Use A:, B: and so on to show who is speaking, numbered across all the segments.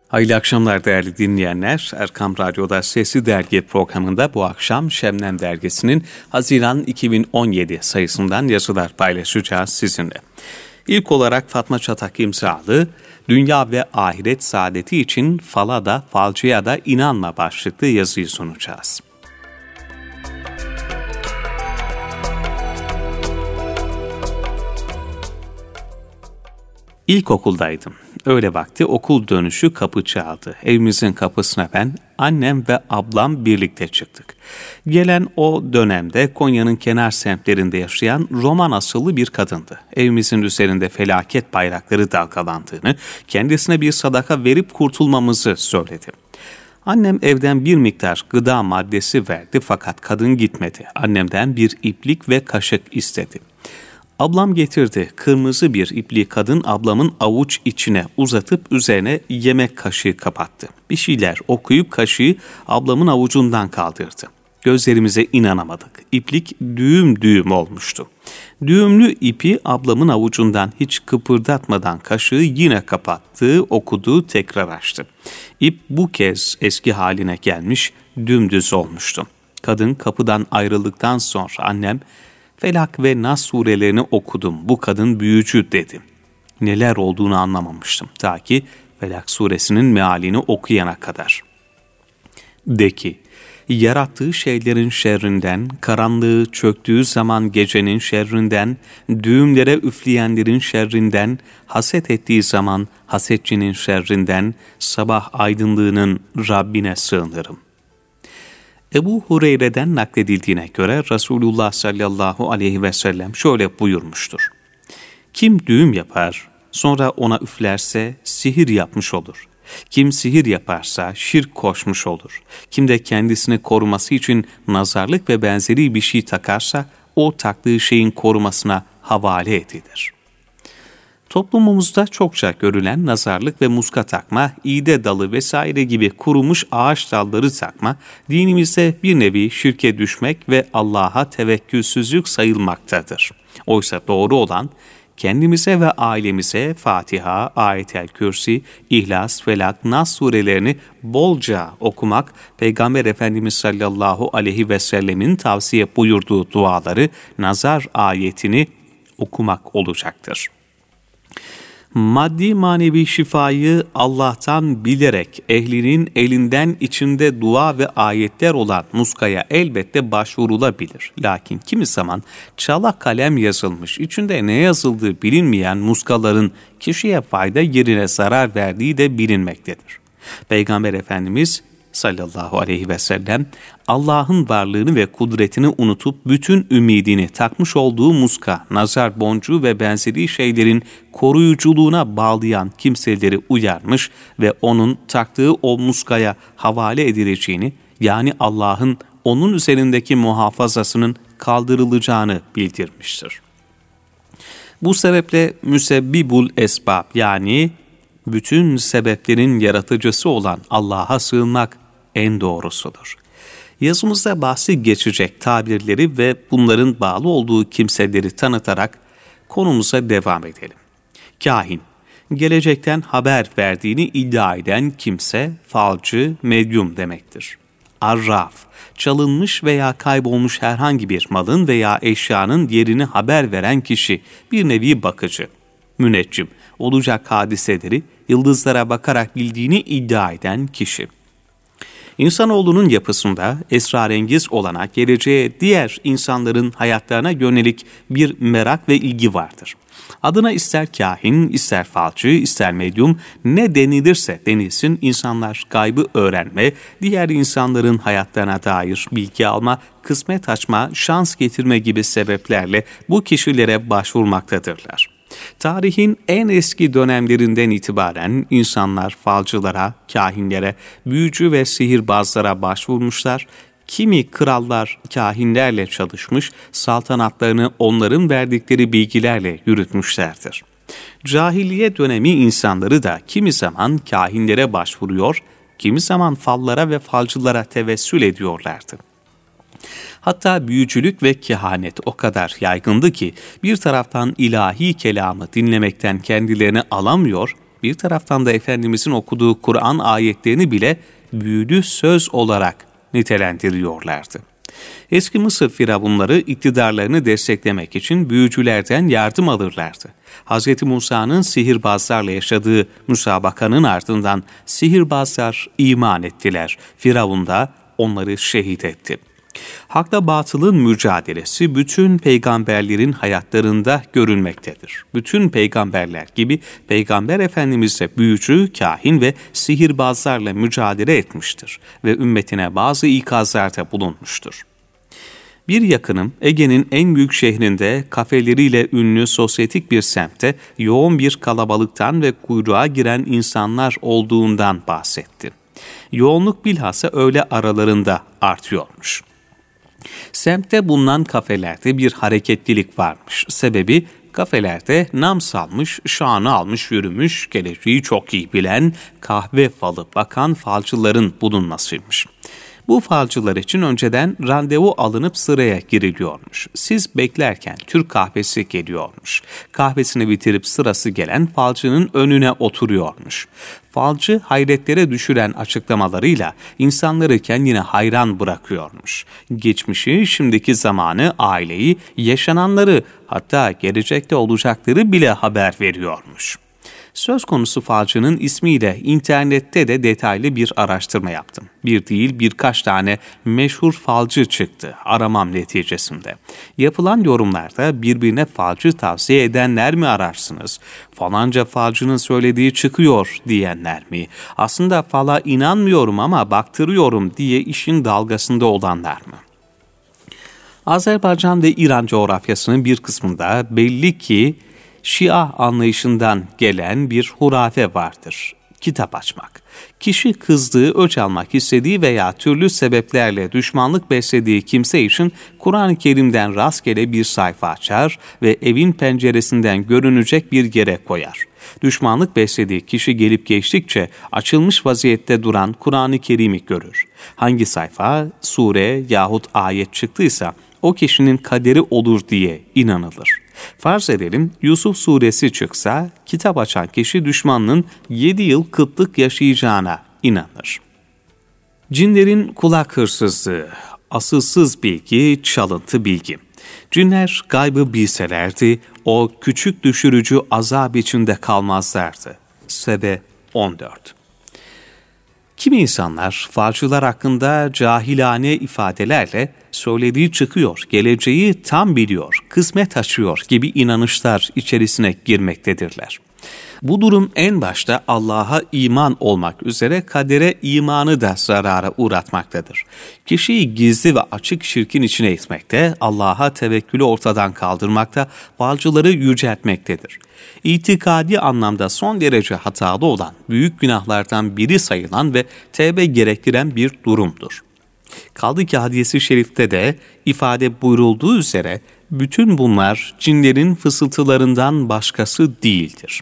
A: Hayırlı akşamlar değerli dinleyenler. Erkam Radyo'da Sesli Dergi programında bu akşam Şebnem Dergisi'nin Haziran 2017 sayısından yazılar paylaşacağız sizinle. İlk olarak Fatma Çatak imzalı Dünya ve Ahiret Saadeti için Fala da Falcıya da İnanma başlıklı yazıyı sunacağız. İlkokuldaydım. Öğle vakti okul dönüşü kapı çaldı. Evimizin kapısına ben, annem ve ablam birlikte çıktık. Gelen o dönemde Konya'nın kenar semtlerinde yaşayan Roman asıllı bir kadındı. Evimizin üzerinde felaket bayrakları dalgalandığını, kendisine bir sadaka verip kurtulmamızı söyledi. Annem evden bir miktar gıda maddesi verdi fakat kadın gitmedi. Annemden bir iplik ve kaşık istedi. Ablam getirdi. Kırmızı bir ipliği kadın ablamın avuç içine uzatıp üzerine yemek kaşığı kapattı. Bir şeyler okuyup kaşığı ablamın avucundan kaldırdı. Gözlerimize inanamadık. İplik düğüm düğüm olmuştu. Düğümlü ipi ablamın avucundan hiç kıpırdatmadan kaşığı yine kapattı, okudu, tekrar açtı. İp bu kez eski haline gelmiş, dümdüz olmuştu. Kadın kapıdan ayrıldıktan sonra annem, Felak ve Nas surelerini okudum. Bu kadın büyücü dedi. Neler olduğunu anlamamıştım. Ta ki Felak suresinin mealini okuyana kadar. De ki, yarattığı şeylerin şerrinden, karanlığı çöktüğü zaman gecenin şerrinden, düğümlere üfleyenlerin şerrinden, haset ettiği zaman hasetçinin şerrinden, sabah aydınlığının Rabbine sığınırım. Ebu Hureyre'den nakledildiğine göre Resulullah sallallahu aleyhi ve sellem şöyle buyurmuştur. Kim düğüm yapar, sonra ona üflerse sihir yapmış olur. Kim sihir yaparsa şirk koşmuş olur. Kim de kendisini koruması için nazarlık ve benzeri bir şey takarsa o taktığı şeyin korumasına havale edilir. Toplumumuzda çokça görülen nazarlık ve muska takma, iğde dalı vesaire gibi kurumuş ağaç dalları takma, dinimizde bir nevi şirke düşmek ve Allah'a tevekkülsüzlük sayılmaktadır. Oysa doğru olan, kendimize ve ailemize Fatiha, Ayet-el Kürsi, İhlas, Felak, Nas surelerini bolca okumak, Peygamber Efendimiz sallallahu aleyhi ve sellemin tavsiye buyurduğu duaları, nazar ayetini okumak olacaktır. Maddi manevi şifayı Allah'tan bilerek ehlinin elinden içinde dua ve ayetler olan muskaya elbette başvurulabilir. Lakin kimi zaman çala kalem yazılmış, içinde ne yazıldığı bilinmeyen muskaların kişiye fayda yerine zarar verdiği de bilinmektedir. Peygamber Efendimiz sallallahu aleyhi ve sellem Allah'ın varlığını ve kudretini unutup bütün ümidini takmış olduğu muska, nazar boncuğu ve benzeri şeylerin koruyuculuğuna bağlayan kimseleri uyarmış ve onun taktığı o muskaya havale edileceğini, yani Allah'ın onun üzerindeki muhafazasının kaldırılacağını bildirmiştir. Bu sebeple müsebbibul esbab, yani bütün sebeplerin yaratıcısı olan Allah'a sığınmak en doğrusudur. Yazımızda bahsi geçecek tabirleri ve bunların bağlı olduğu kimseleri tanıtarak konumuza devam edelim. Kahin, gelecekten haber verdiğini iddia eden kimse, falcı, medyum demektir. Arraf, çalınmış veya kaybolmuş herhangi bir malın veya eşyanın yerini haber veren kişi, bir nevi bakıcı. Müneccim, olacak hadiseleri yıldızlara bakarak bildiğini iddia eden kişi. İnsanoğlunun yapısında esrarengiz olana, geleceğe, diğer insanların hayatlarına yönelik bir merak ve ilgi vardır. Adına ister kahin, ister falcı, ister medyum, ne denilirse denilsin, insanlar gaybı öğrenme, diğer insanların hayatlarına dair bilgi alma, kısmet açma, şans getirme gibi sebeplerle bu kişilere başvurmaktadırlar. Tarihin en eski dönemlerinden itibaren insanlar falcılara, kahinlere, büyücü ve sihirbazlara başvurmuşlar. Kimi krallar kahinlerle çalışmış, saltanatlarını onların verdikleri bilgilerle yürütmüşlerdir. Cahiliye dönemi insanları da kimi zaman kahinlere başvuruyor, kimi zaman fallara ve falcılara tevessül ediyorlardı. Hatta büyücülük ve kehanet o kadar yaygındı ki bir taraftan ilahi kelamı dinlemekten kendilerini alamıyor, Bir taraftan da Efendimizin okuduğu Kur'an ayetlerini bile büyülü söz olarak nitelendiriyorlardı. Eski Mısır firavunları iktidarlarını desteklemek için büyücülerden yardım alırlardı. Hz. Musa'nın sihirbazlarla yaşadığı müsabakanın ardından sihirbazlar iman ettiler. Firavun da onları şehit etti. Hakla batılın mücadelesi bütün peygamberlerin hayatlarında görülmektedir. Bütün peygamberler gibi Peygamber Efendimiz de büyücü, kahin ve sihirbazlarla mücadele etmiştir ve ümmetine bazı ikazlarda bulunmuştur. Bir yakınım Ege'nin en büyük şehrinde kafeleriyle ünlü sosyetik bir semtte yoğun bir kalabalıktan ve kuyruğa giren insanlar olduğundan bahsetti. Yoğunluk bilhassa öğle aralarında artıyormuş. Semtte bulunan kafelerde bir hareketlilik varmış. Sebebi kafelerde nam salmış, şanı almış yürümüş, geleceği çok iyi bilen, kahve falı bakan falcıların bulunmasıymış. Bu falcılar için önceden randevu alınıp sıraya giriliyormuş. Siz beklerken Türk kahvesi geliyormuş. Kahvesini bitirip sırası gelen falcının önüne oturuyormuş. Falcı hayretlere düşüren açıklamalarıyla insanları kendine hayran bırakıyormuş. Geçmişi, şimdiki zamanı, aileyi, yaşananları, hatta gelecekte olacakları bile haber veriyormuş. Söz konusu falcının ismiyle internette de detaylı bir araştırma yaptım. Bir değil birkaç tane meşhur falcı çıktı aramam neticesinde. Yapılan yorumlarda birbirine falcı tavsiye edenler mi ararsınız? Falanca falcının söylediği çıkıyor diyenler mi? Aslında fala inanmıyorum ama baktırıyorum diye işin dalgasında olanlar mı? Azerbaycan ve İran coğrafyasının bir kısmında belli ki Şia anlayışından gelen bir hurafe vardır. Kitap açmak. Kişi kızdığı, öç almak istediği veya türlü sebeplerle düşmanlık beslediği kimse için Kur'an-ı Kerim'den rastgele bir sayfa açar ve evin penceresinden görünecek bir yere koyar. Düşmanlık beslediği kişi gelip geçtikçe açılmış vaziyette duran Kur'an-ı Kerim'i görür. Hangi sayfa, sure yahut ayet çıktıysa o kişinin kaderi olur diye inanılır. Farz edelim Yusuf suresi çıksa kitap açan kişi düşmanının 7 yıl kıtlık yaşayacağına inanır. Cinlerin kulak hırsızlığı, asılsız bilgi, çalıntı bilgi. Cinler gaybı bilselerdi o küçük düşürücü azap içinde kalmazlardı. Sebe 14. Kimi insanlar falcılar hakkında cahilane ifadelerle söylediği çıkıyor, geleceği tam biliyor, kısmet açıyor gibi inanışlar içerisine girmektedirler. Bu durum en başta Allah'a iman olmak üzere kadere imanı da zarara uğratmaktadır. Kişiyi gizli ve açık şirkin içine itmekte, Allah'a tevekkülü ortadan kaldırmakta, falcıları yüceltmektedir. İtikadi anlamda son derece hatalı olan, büyük günahlardan biri sayılan ve tevbe gerektiren bir durumdur. Kaldı ki hadis-i şerifte de ifade buyurulduğu üzere bütün bunlar cinlerin fısıltılarından başkası değildir.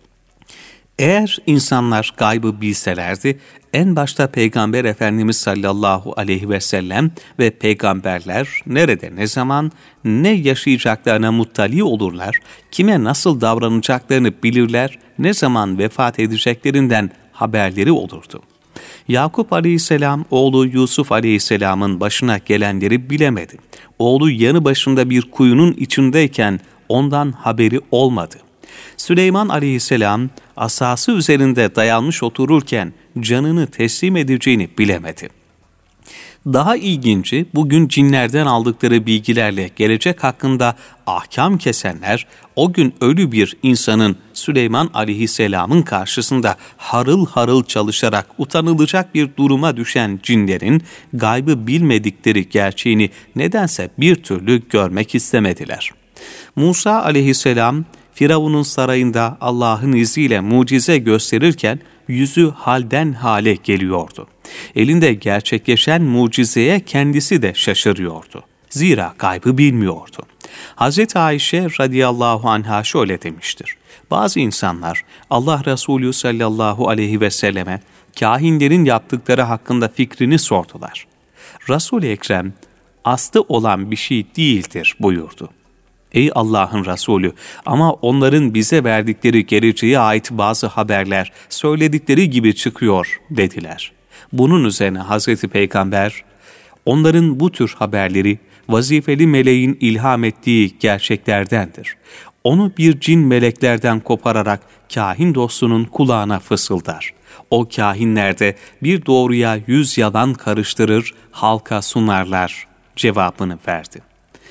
A: Eğer insanlar gaybı bilselerdi, en başta Peygamber Efendimiz sallallahu aleyhi ve sellem ve peygamberler nerede, ne zaman, ne yaşayacaklarına muttali olurlar, kime nasıl davranacaklarını bilirler, ne zaman vefat edeceklerinden haberleri olurdu. Yakup aleyhisselam oğlu Yusuf aleyhisselamın başına gelenleri bilemedi. Oğlu yanı başında bir kuyunun içindeyken ondan haberi olmadı. Süleyman aleyhisselam asası üzerinde dayanmış otururken canını teslim edeceğini bilemedi. Daha ilginci, bugün cinlerden aldıkları bilgilerle gelecek hakkında ahkam kesenler, o gün ölü bir insanın Süleyman aleyhisselamın karşısında harıl harıl çalışarak utanılacak bir duruma düşen cinlerin gaybı bilmedikleri gerçeğini nedense bir türlü görmek istemediler. Musa aleyhisselam, Firavun'un sarayında Allah'ın izniyle mucize gösterirken yüzü halden hale geliyordu. Elinde gerçekleşen mucizeye kendisi de şaşırıyordu. Zira gaybı bilmiyordu. Hazreti Ayşe radıyallahu anha şöyle demiştir. Bazı insanlar Allah Resulü sallallahu aleyhi ve selleme kahinlerin yaptıkları hakkında fikrini sordular. Resul-i Ekrem aslı olan bir şey değildir buyurdu. Ey Allah'ın Resulü, ama onların bize verdikleri geleceğe ait bazı haberler söyledikleri gibi çıkıyor dediler. Bunun üzerine Hazreti Peygamber, onların bu tür haberleri vazifeli meleğin ilham ettiği gerçeklerdendir. Onu bir cin meleklerden kopararak kahin dostunun kulağına fısıldar. O kahinler de bir doğruya 100 yalan karıştırır, halka sunarlar cevabını verdi.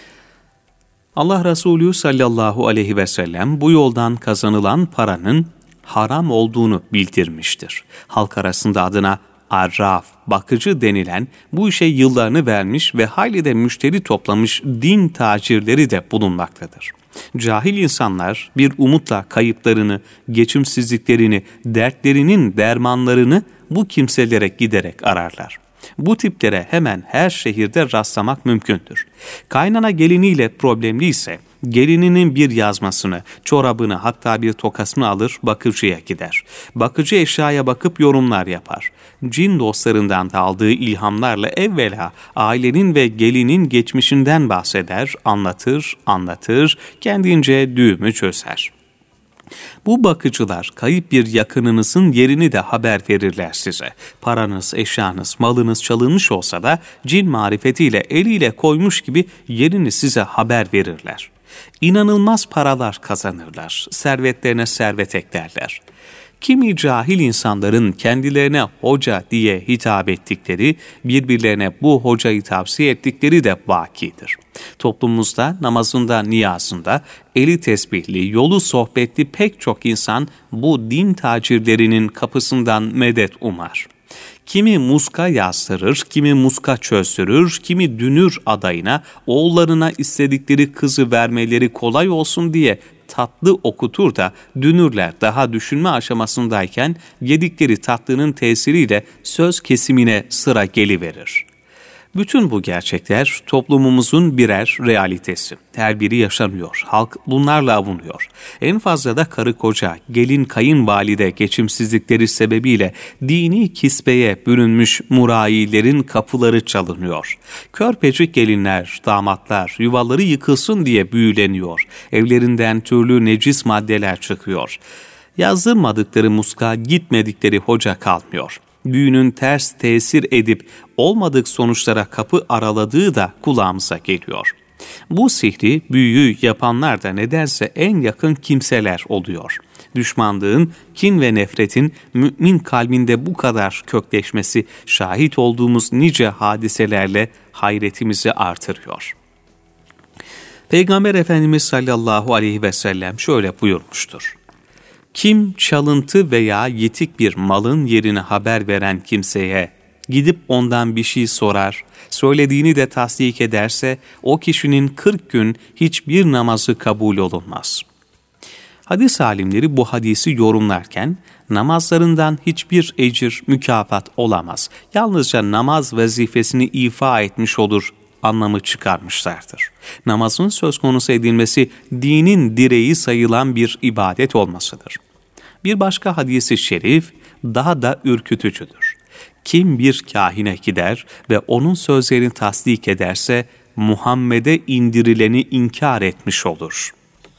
A: Allah Resulü sallallahu aleyhi ve sellem bu yoldan kazanılan paranın haram olduğunu bildirmiştir. Halk arasında adına arraf, bakıcı denilen bu işe yıllarını vermiş ve hayli de müşteri toplamış din tacirleri de bulunmaktadır. Cahil insanlar bir umutla kayıplarını, geçimsizliklerini, dertlerinin dermanlarını bu kimselere giderek ararlar. Bu tiplere hemen her şehirde rastlamak mümkündür. Kaynana geliniyle problemli ise gelininin bir yazmasını, çorabını, hatta bir tokasını alır bakıcıya gider. Bakıcı eşyaya bakıp yorumlar yapar. Cin dostlarından da aldığı ilhamlarla evvela ailenin ve gelinin geçmişinden bahseder, anlatır, kendince düğümü çözer. Bu bakıcılar kayıp bir yakınınızın yerini de haber verirler size. Paranız, eşyanız, malınız çalınmış olsa da cin marifetiyle eliyle koymuş gibi yerini size haber verirler. İnanılmaz paralar kazanırlar, servetlerine servet eklerler. Kimi cahil insanların kendilerine hoca diye hitap ettikleri, birbirlerine bu hocayı tavsiye ettikleri de vakidir. Toplumumuzda namazında, niyazında, eli tesbihli, yolu sohbetli pek çok insan bu din tacirlerinin kapısından medet umar. Kimi muska yazdırır, kimi muska çözdürür, kimi dünür adayına, oğullarına istedikleri kızı vermeleri kolay olsun diye tatlı okutur da dünürler daha düşünme aşamasındayken yedikleri tatlının tesiriyle söz kesimine sıra geliverir. Bütün bu gerçekler toplumumuzun birer realitesi. Her biri yaşanıyor. Halk bunlarla avunuyor. En fazla da karı koca, gelin kayınvalide geçimsizlikleri sebebiyle dini kisbeye bürünmüş murailerin kapıları çalınıyor. Körpecik gelinler, damatlar yuvaları yıkılsın diye büyüleniyor. Evlerinden türlü necis maddeler çıkıyor. Yazdırmadıkları muska, gitmedikleri hoca kalmıyor. Büyünün ters tesir edip olmadık sonuçlara kapı araladığı da kulağımıza geliyor. Bu sihri, büyüyü yapanlar da nedense en yakın kimseler oluyor. Düşmanlığın, kin ve nefretin mümin kalbinde bu kadar kökleşmesi şahit olduğumuz nice hadiselerle hayretimizi artırıyor. Peygamber Efendimiz sallallahu aleyhi ve sellem şöyle buyurmuştur. Kim çalıntı veya yitik bir malın yerini haber veren kimseye gidip ondan bir şey sorar, söylediğini de tasdik ederse o kişinin 40 gün hiçbir namazı kabul olunmaz. Hadis alimleri bu hadisi yorumlarken namazlarından hiçbir ecir, mükafat olamaz. Yalnızca namaz vazifesini ifa etmiş olur anlamı çıkarmışlardır. Namazın söz konusu edilmesi dinin direği sayılan bir ibadet olmasıdır. Bir başka hadis-i şerif daha da ürkütücüdür. Kim bir kahine gider ve onun sözlerini tasdik ederse Muhammed'e indirileni inkar etmiş olur.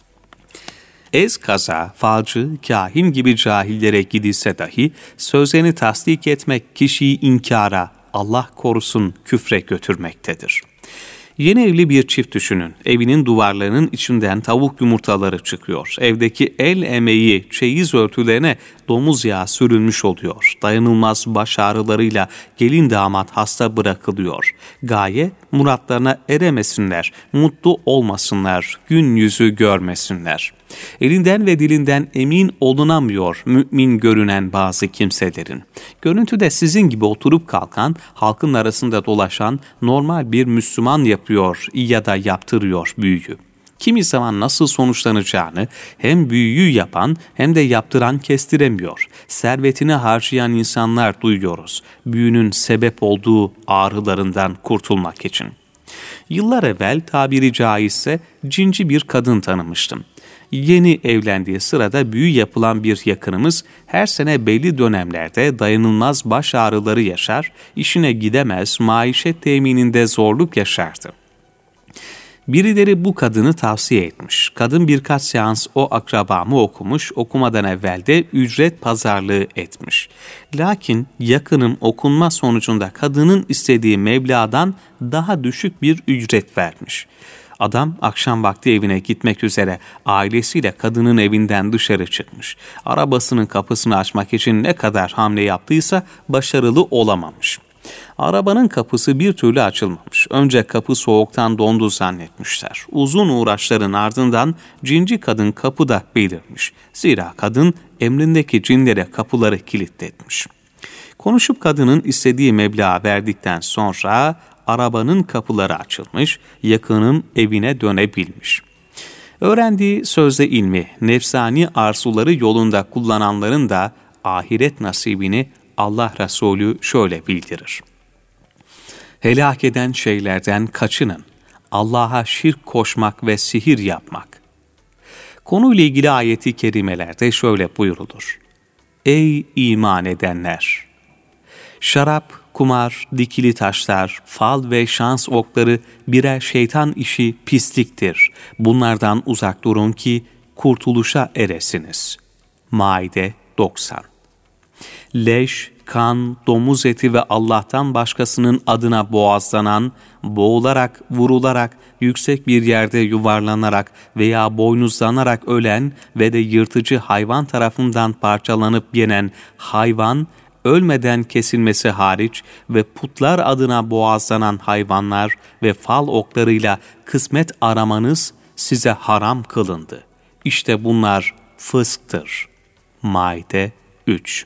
A: Eskaza, falcı, kahin gibi cahillere gidilse dahi sözlerini tasdik etmek kişiyi inkara, Allah korusun küfre götürmektedir. Yeni evli bir çift düşünün. Evinin duvarlarının içinden tavuk yumurtaları çıkıyor. Evdeki el emeği, çeyiz örtülerine domuz yağı sürülmüş oluyor. Dayanılmaz baş ağrılarıyla gelin damat hasta bırakılıyor. Gaye, muratlarına eremesinler, mutlu olmasınlar, gün yüzü görmesinler. Elinden ve dilinden emin olunamıyor mümin görünen bazı kimselerin. Görüntüde sizin gibi oturup kalkan, halkın arasında dolaşan normal bir Müslüman yapıyor ya da yaptırıyor büyüyü. Kimi zaman nasıl sonuçlanacağını hem büyüyü yapan hem de yaptıran kestiremiyor. Servetini harcayan insanlar duyuyoruz. Büyünün sebep olduğu ağrılarından kurtulmak için. Yıllar evvel tabiri caizse cinci bir kadın tanımıştım. Yeni evlendiği sırada büyü yapılan bir yakınımız her sene belli dönemlerde dayanılmaz baş ağrıları yaşar, işine gidemez, maişet temininde zorluk yaşardı. Birileri bu kadını tavsiye etmiş. Kadın birkaç seans o akrabamı okumuş, okumadan evvel de ücret pazarlığı etmiş. Lakin yakınım okunma sonucunda kadının istediği meblağdan daha düşük bir ücret vermiş. Adam akşam vakti evine gitmek üzere ailesiyle kadının evinden dışarı çıkmış. Arabasının kapısını açmak için ne kadar hamle yaptıysa başarılı olamamış. Arabanın kapısı bir türlü açılmamış. Önce kapı soğuktan dondu zannetmişler. Uzun uğraşların ardından cinci kadın kapıda belirmiş. Zira kadın emrindeki cinlere kapıları kilitletmiş. Konuşup kadının istediği meblağı verdikten sonra arabanın kapıları açılmış, yakınım evine dönebilmiş. Öğrendiği sözde ilmi, nefsani arzuları yolunda kullananların da ahiret nasibini Allah Resulü şöyle bildirir. Helak eden şeylerden kaçının. Allah'a şirk koşmak ve sihir yapmak. Konuyla ilgili ayeti kerimelerde şöyle buyurulur. Ey iman edenler! Şarap, kumar, dikili taşlar, fal ve şans okları birer şeytan işi pisliktir. Bunlardan uzak durun ki kurtuluşa eresiniz. Maide 90. Leş, kan, domuz eti ve Allah'tan başkasının adına boğazlanan, boğularak, vurularak, yüksek bir yerde yuvarlanarak veya boynuzlanarak ölen ve de yırtıcı hayvan tarafından parçalanıp yenen hayvan, ölmeden kesilmesi hariç ve putlar adına boğazlanan hayvanlar ve fal oklarıyla kısmet aramanız size haram kılındı. İşte bunlar fısktır. Maide 3.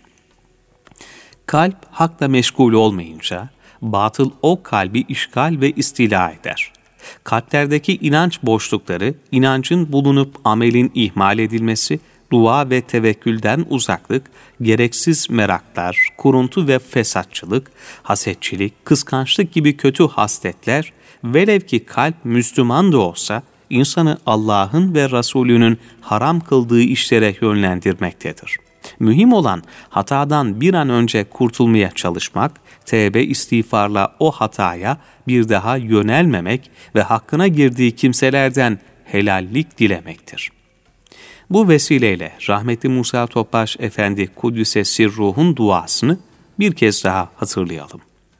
A: Kalp hakla meşgul olmayınca, batıl o kalbi işgal ve istila eder. Kalplerdeki inanç boşlukları, inancın bulunup amelin ihmal edilmesi, dua ve tevekkülden uzaklık, gereksiz meraklar, kuruntu ve fesatçılık, hasetçilik, kıskançlık gibi kötü hasletler, velev ki kalp Müslüman da olsa, insanı Allah'ın ve Resulünün haram kıldığı işlere yönlendirmektedir. Mühim olan hatadan bir an önce kurtulmaya çalışmak, tevbe istiğfarla o hataya bir daha yönelmemek ve hakkına girdiği kimselerden helallik dilemektir. Bu vesileyle rahmetli Musa Topbaş Efendi Kuddüs'e sirruhun duasını bir kez daha hatırlayalım.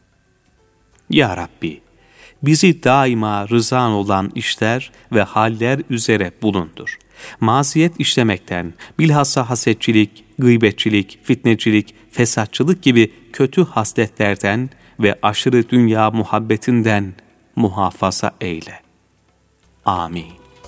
A: Ya Rabbi, bizi daima rızan olan işler ve haller üzere bulundur. Masiyet işlemekten, bilhassa hasetçilik, gıybetçilik, fitnecilik, fesatçılık gibi kötü hasletlerden ve aşırı dünya muhabbetinden muhafaza eyle. Amin.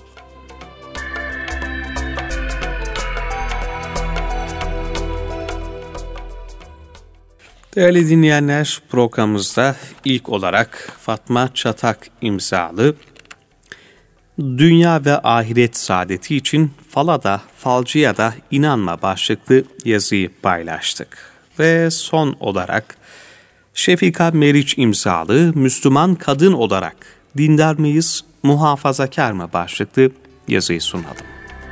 A: Değerli dinleyenler, programımızda ilk olarak Fatma Çatak imzalı Dünya ve Ahiret Saadeti için Fala da Falcıya da İnanma başlıklı yazıyı paylaştık. Ve son olarak Şefika Meriç imzalı Müslüman Kadın olarak Dindar mıyız, muhafazakar mı başlıklı yazıyı sunalım.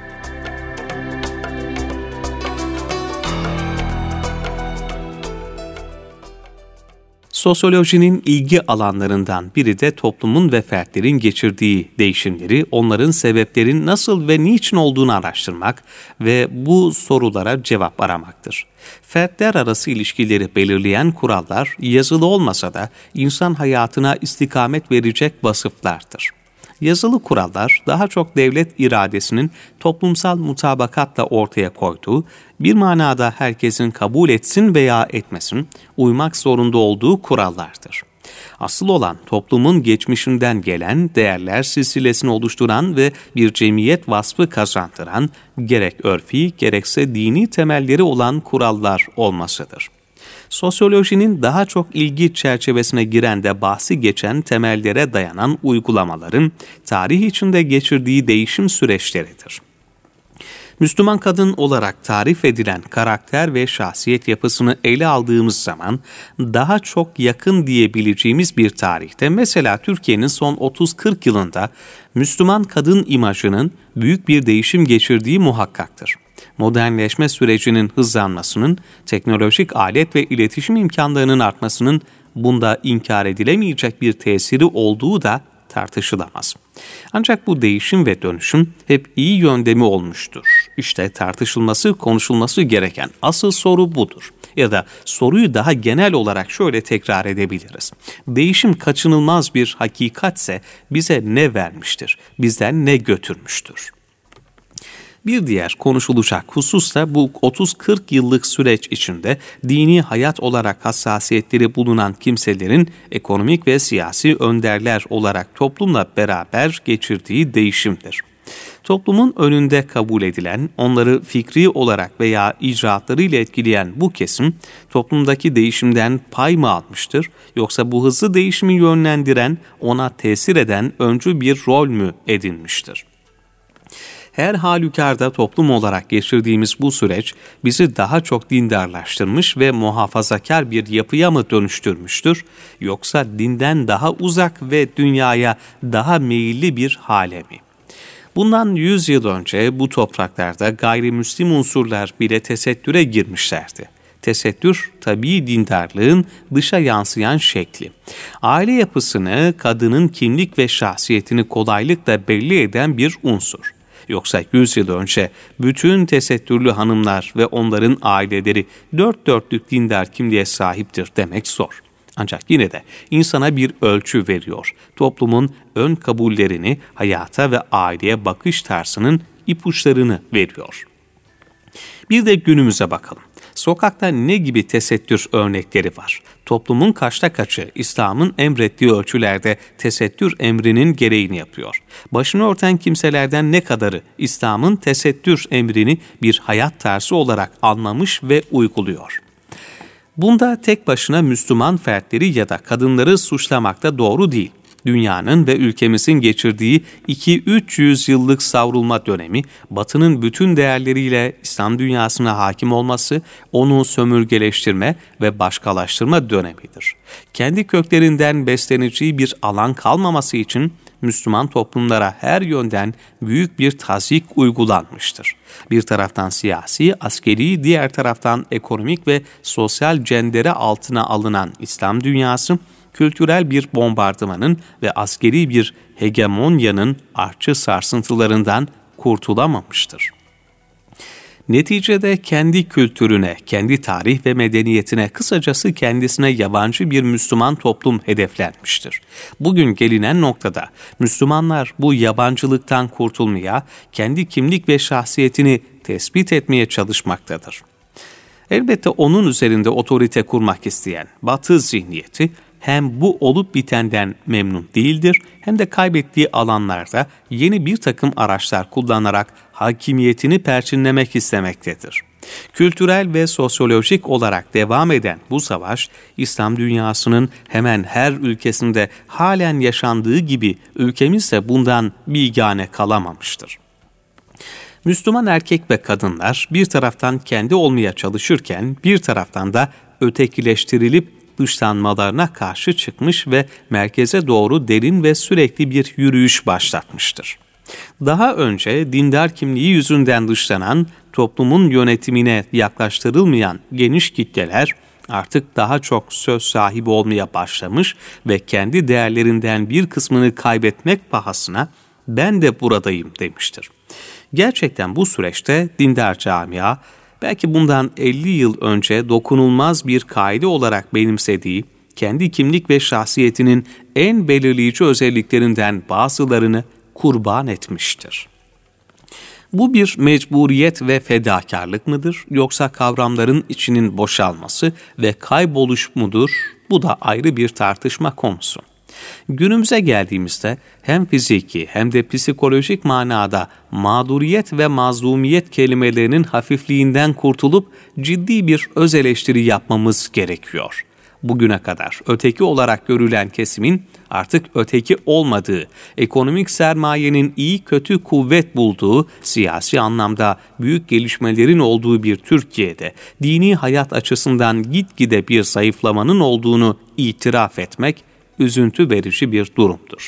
A: Sosyolojinin ilgi alanlarından biri de toplumun ve fertlerin geçirdiği değişimleri, onların sebeplerin nasıl ve niçin olduğunu araştırmak ve bu sorulara cevap aramaktır. Fertler arası ilişkileri belirleyen kurallar, yazılı olmasa da insan hayatına istikamet verecek vasıflardır. Yazılı kurallar daha çok devlet iradesinin toplumsal mutabakatla ortaya koyduğu, bir manada herkesin kabul etsin veya etmesin, uymak zorunda olduğu kurallardır. Asıl olan toplumun geçmişinden gelen, değerler silsilesini oluşturan ve bir cemiyet vasfı kazandıran, gerek örfi gerekse dini temelleri olan kurallar olmasıdır. Sosyolojinin daha çok ilgi çerçevesine giren de bahsi geçen temellere dayanan uygulamaların tarih içinde geçirdiği değişim süreçleridir. Müslüman kadın olarak tarif edilen karakter ve şahsiyet yapısını ele aldığımız zaman daha çok yakın diyebileceğimiz bir tarihte, mesela Türkiye'nin son 30-40 yılında Müslüman kadın imajının büyük bir değişim geçirdiği muhakkaktır. Modernleşme sürecinin hızlanmasının, teknolojik alet ve iletişim imkanlarının artmasının bunda inkar edilemeyecek bir tesiri olduğu da tartışılamaz. Ancak bu değişim ve dönüşüm hep iyi yönde mi olmuştur? İşte tartışılması, konuşulması gereken asıl soru budur. Ya da soruyu daha genel olarak şöyle tekrar edebiliriz. Değişim kaçınılmaz bir hakikatse bize ne vermiştir? Bizden ne götürmüştür? Bir diğer konuşulacak husus da bu 30-40 yıllık süreç içinde dini hayat olarak hassasiyetleri bulunan kimselerin ekonomik ve siyasi önderler olarak toplumla beraber geçirdiği değişimdir. Toplumun önünde kabul edilen, onları fikri olarak veya icraatlarıyla etkileyen bu kesim, toplumdaki değişimden pay mı almıştır, yoksa bu hızlı değişimi yönlendiren, ona tesir eden öncü bir rol mü edinmiştir? Her halükarda toplum olarak geçirdiğimiz bu süreç bizi daha çok dindarlaştırmış ve muhafazakar bir yapıya mı dönüştürmüştür, yoksa dinden daha uzak ve dünyaya daha meyilli bir hale mi? Bundan 100 yıl önce bu topraklarda gayrimüslim unsurlar bile tesettüre girmişlerdi. Tesettür, tabii dindarlığın dışa yansıyan şekli. Aile yapısını, kadının kimlik ve şahsiyetini kolaylıkla belli eden bir unsur. Yoksa 100 yıl önce bütün tesettürlü hanımlar ve onların aileleri dört dörtlük dindar kimliğe sahiptir demek zor. Ancak yine de insana bir ölçü veriyor. Toplumun ön kabullerini, hayata ve aileye bakış tarzının ipuçlarını veriyor. Bir de günümüze bakalım. Sokakta ne gibi tesettür örnekleri var? Toplumun kaçta kaçı İslam'ın emrettiği ölçülerde tesettür emrinin gereğini yapıyor? Başını örten kimselerden ne kadarı İslam'ın tesettür emrini bir hayat tarzı olarak anlamış ve uyguluyor? Bunda tek başına Müslüman fertleri ya da kadınları suçlamak da doğru değil. Dünyanın ve ülkemizin geçirdiği 200-300 yıllık savrulma dönemi, Batı'nın bütün değerleriyle İslam dünyasına hakim olması, onu sömürgeleştirme ve başkalaştırma dönemidir. Kendi köklerinden besleneceği bir alan kalmaması için Müslüman toplumlara her yönden büyük bir tazyik uygulanmıştır. Bir taraftan siyasi, askeri, diğer taraftan ekonomik ve sosyal cendere altına alınan İslam dünyası, kültürel bir bombardımanın ve askeri bir hegemonyanın artçı sarsıntılarından kurtulamamıştır. Neticede kendi kültürüne, kendi tarih ve medeniyetine, kısacası kendisine yabancı bir Müslüman toplum hedeflenmiştir. Bugün gelinen noktada Müslümanlar bu yabancılıktan kurtulmaya, kendi kimlik ve şahsiyetini tespit etmeye çalışmaktadır. Elbette onun üzerinde otorite kurmak isteyen Batı zihniyeti, hem bu olup bitenden memnun değildir, hem de kaybettiği alanlarda yeni bir takım araçlar kullanarak hakimiyetini perçinlemek istemektedir. Kültürel ve sosyolojik olarak devam eden bu savaş, İslam dünyasının hemen her ülkesinde halen yaşandığı gibi ülkemizde bundan bigane kalamamıştır. Müslüman erkek ve kadınlar bir taraftan kendi olmaya çalışırken bir taraftan da ötekileştirilip dışlanmalarına karşı çıkmış ve merkeze doğru derin ve sürekli bir yürüyüş başlatmıştır. Daha önce dindar kimliği yüzünden dışlanan, toplumun yönetimine yaklaştırılmayan geniş kitleler artık daha çok söz sahibi olmaya başlamış ve kendi değerlerinden bir kısmını kaybetmek pahasına "ben de buradayım" demiştir. Gerçekten bu süreçte dindar camia, belki bundan 50 yıl önce dokunulmaz bir kaide olarak benimsediği, kendi kimlik ve şahsiyetinin en belirleyici özelliklerinden bazılarını kurban etmiştir. Bu bir mecburiyet ve fedakarlık mıdır, yoksa kavramların içinin boşalması ve kayboluş mudur? Bu da ayrı bir tartışma konusu. Günümüze geldiğimizde hem fiziki hem de psikolojik manada mağduriyet ve mazlumiyet kelimelerinin hafifliğinden kurtulup ciddi bir öz eleştiri yapmamız gerekiyor. Bugüne kadar öteki olarak görülen kesimin artık öteki olmadığı, ekonomik sermayenin iyi kötü kuvvet bulduğu, siyasi anlamda büyük gelişmelerin olduğu bir Türkiye'de dini hayat açısından gitgide bir zayıflamanın olduğunu itiraf etmek üzüntü verici bir durumdur.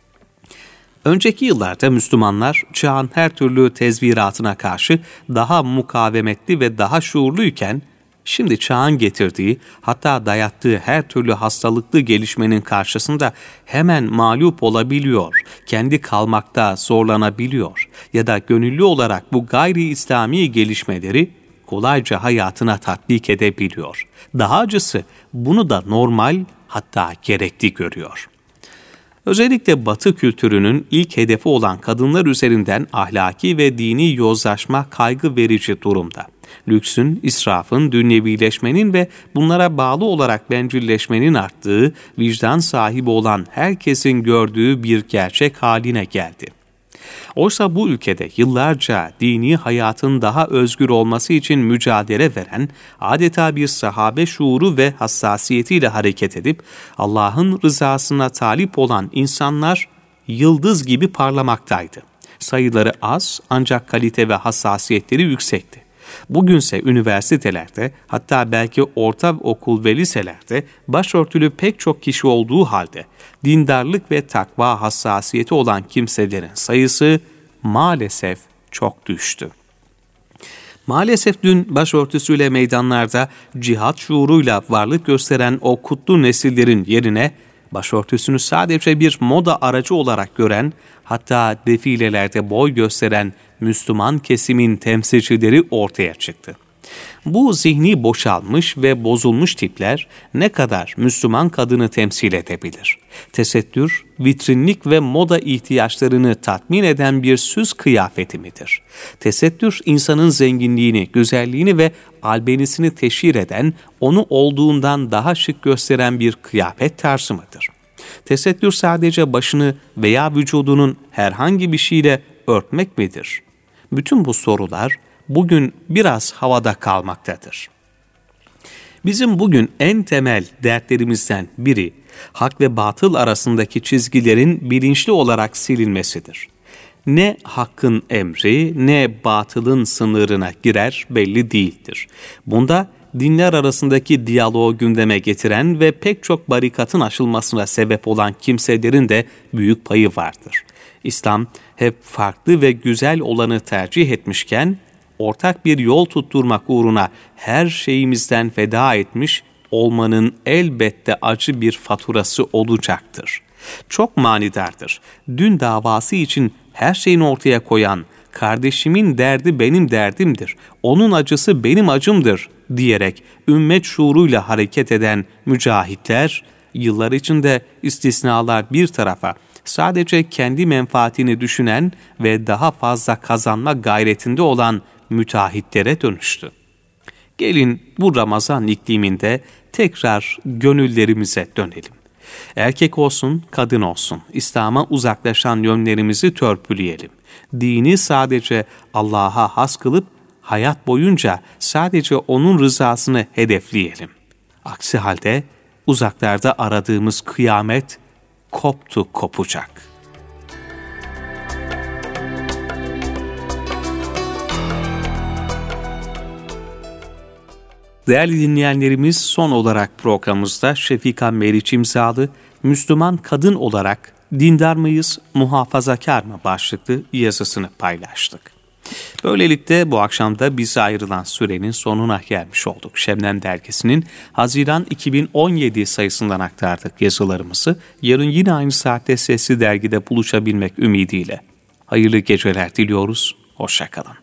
A: Önceki yıllarda Müslümanlar çağın her türlü tezviratına karşı daha mukavemetli ve daha şuurluyken, Şimdi çağın getirdiği, hatta dayattığı her türlü hastalıklı gelişmenin karşısında hemen mağlup olabiliyor, kendi kalmakta zorlanabiliyor ya da gönüllü olarak bu gayri İslami gelişmeleri kolayca hayatına tatbik edebiliyor. Daha acısı bunu da normal, hatta gerekli görüyor. Özellikle Batı kültürünün ilk hedefi olan kadınlar üzerinden ahlaki ve dini yozlaşma kaygı verici durumda. Lüksün, israfın, dünyevileşmenin ve bunlara bağlı olarak bencilleşmenin arttığı, vicdan sahibi olan herkesin gördüğü bir gerçek haline geldi. Oysa bu ülkede yıllarca dini hayatın daha özgür olması için mücadele veren, adeta bir sahabe şuuru ve hassasiyetiyle hareket edip Allah'ın rızasına talip olan insanlar yıldız gibi parlamaktaydı. Sayıları az ancak kalite ve hassasiyetleri yüksekti. Bugünse üniversitelerde, hatta belki ortaokul ve liselerde başörtülü pek çok kişi olduğu halde dindarlık ve takva hassasiyeti olan kimselerin sayısı maalesef çok düştü. Maalesef dün başörtüsüyle meydanlarda cihat şuuruyla varlık gösteren o kutlu nesillerin yerine başörtüsünü sadece bir moda aracı olarak gören, hatta defilelerde boy gösteren Müslüman kesimin temsilcileri ortaya çıktı. Bu zihni boşalmış ve bozulmuş tipler ne kadar Müslüman kadını temsil edebilir? Tesettür, vitrinlik ve moda ihtiyaçlarını tatmin eden bir süs kıyafeti midir? Tesettür, insanın zenginliğini, güzelliğini ve albenisini teşhir eden, onu olduğundan daha şık gösteren bir kıyafet tarzı mıdır? Tesettür sadece başını veya vücudunun herhangi bir şeyle örtmek midir? Bütün bu sorular bugün biraz havada kalmaktadır. Bizim bugün en temel dertlerimizden biri, hak ve batıl arasındaki çizgilerin bilinçli olarak silinmesidir. Ne hakkın emri ne batılın sınırına girer belli değildir. Bunda dinler arasındaki diyaloğu gündeme getiren ve pek çok barikatın aşılmasına sebep olan kimselerin de büyük payı vardır. İslam hep farklı ve güzel olanı tercih etmişken, ortak bir yol tutturmak uğruna her şeyimizden feda etmiş olmanın elbette acı bir faturası olacaktır. Çok manidardır. Dün davası için her şeyini ortaya koyan, kardeşimin derdi benim derdimdir, onun acısı benim acımdır diyerek ümmet şuuruyla hareket eden mücahitler, yıllar içinde istisnalar bir tarafa, sadece kendi menfaatini düşünen ve daha fazla kazanma gayretinde olan müteahhitlere dönüştü. Gelin bu Ramazan ikliminde tekrar gönüllerimize dönelim. Erkek olsun, kadın olsun, İslam'a uzaklaşan yönlerimizi törpüleyelim. Dini sadece Allah'a has kılıp, hayat boyunca sadece O'nun rızasını hedefleyelim. Aksi halde uzaklarda aradığımız kıyamet kopacak. Değerli dinleyenlerimiz, son olarak programımızda Şefika Meriç imzalı Müslüman kadın olarak dindar mıyız, muhafazakar mı başlıklı yazısını paylaştık. Böylelikle bu akşam da bize ayrılan sürenin sonuna gelmiş olduk. Şebnem Dergisi'nin Haziran 2017 sayısından aktardık yazılarımızı. Yarın yine aynı saatte Sesli Dergi'de buluşabilmek ümidiyle. Hayırlı geceler diliyoruz. Hoşça kalın.